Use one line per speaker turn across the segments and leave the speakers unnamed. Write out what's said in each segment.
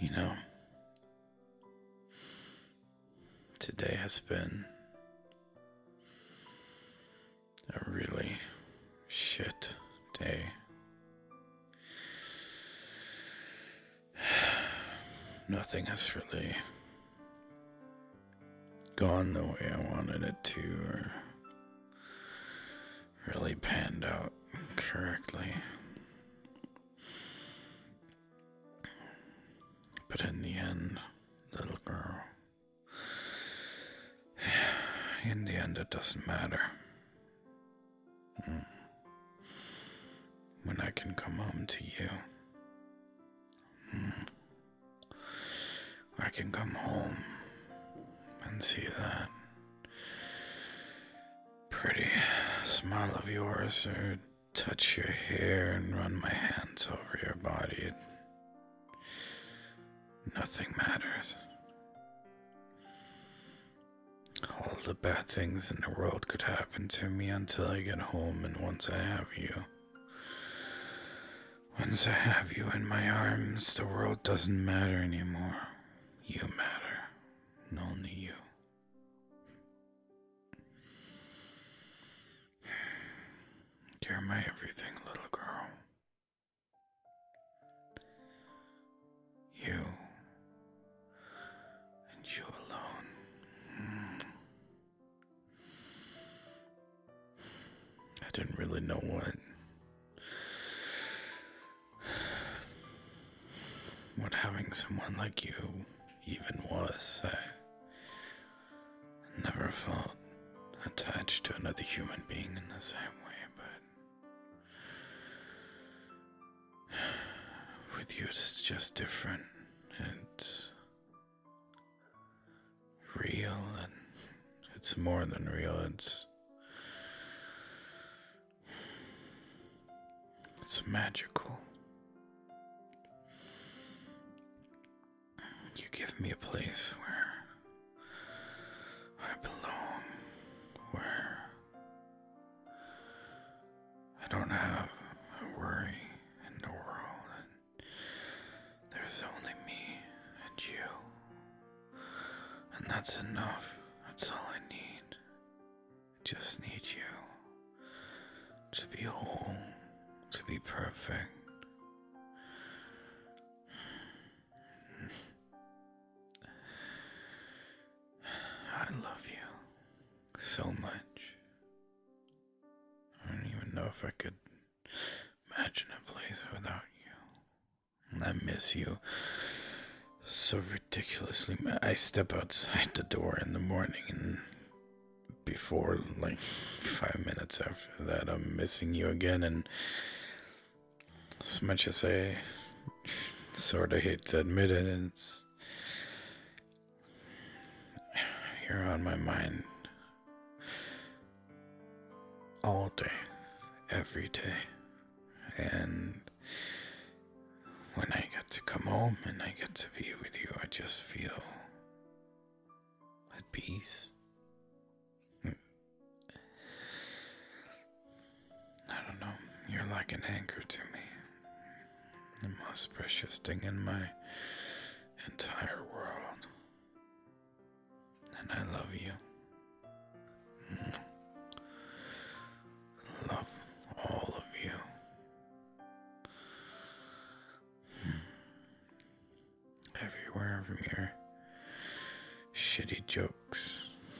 You know, today has been a really shit day. Nothing has really gone the way I wanted it to, or really panned out correctly. But in the end, little girl, in the end, it doesn't matter. When I can come home to you, I can come home and see that pretty smile of yours, or touch your hair and run my hands over your body. Nothing matters. All the bad things in the world could happen to me until I get home, and once I have you in my arms, the world doesn't matter anymore. You matter, and only you. You're my everything, little girl. You, and you alone. I didn't really know what having someone like you even was. I never felt attached to another human being in the same way, but with you it's just different. It's real, and it's more than real. It's magical. You give me a place where I belong, where I don't have a worry in the world, and there's only me and you, and that's enough. That's all I need. I just need you to be whole, to be perfect. I love you so much. I don't even know if I could imagine a place without you. And I miss you so ridiculously. I step outside the door in the morning, and before, like 5 minutes after that, I'm missing you again. And as much as I sort of hate to admit it, you're on my mind all day, every day. And when I get to come home and I get to be with you, I just feel at peace. I don't know, you're like an anchor to me, the most precious thing in my entire world. And I love you. Love all of you. Everywhere, from your shitty jokes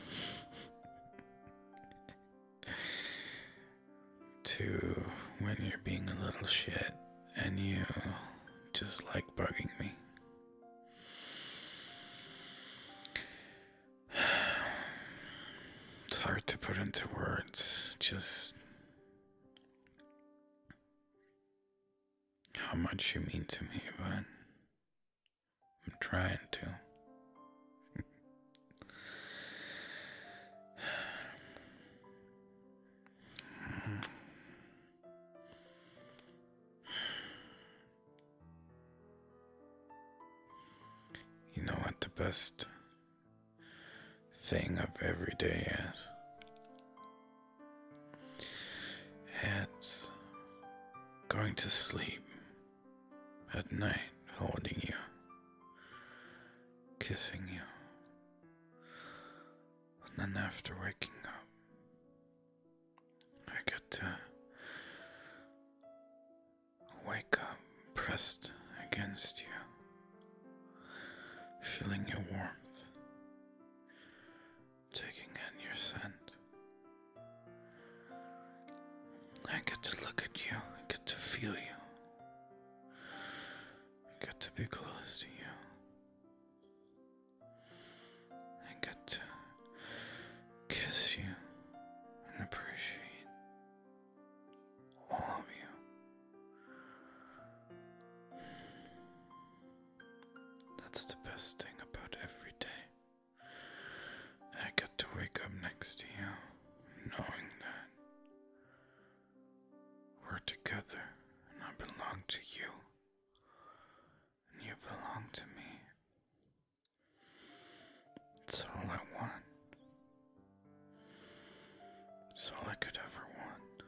to when you're being a little shit and you just like bugging me. It's hard to put into words just how much you mean to me, but I'm trying to. You know what the best thing of every day is? It's going to sleep at night holding you kissing you. And then after waking up, I get to wake up pressed against you, feeling your warmth, taking in your scent. I get to look at you, I get to feel you, I get to be close to you. I get to kiss you and appreciate all of you. That's the best thing about every day. I get to wake up next to you, knowing that we're together and I belong to you and you belong to me. It's all I want. It's all I could ever want.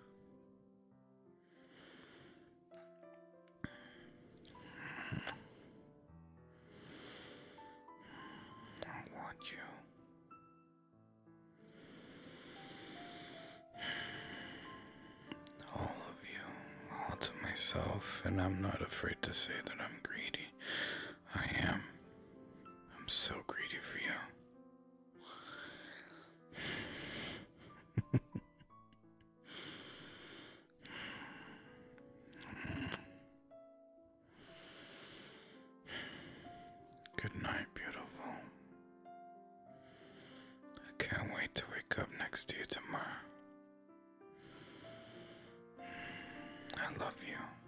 I want you. All of you, all to myself, and I'm not afraid to say that I'm greedy. I am. I'm so greedy for you. Good night, beautiful. I can't wait to wake up next to you tomorrow. I love you.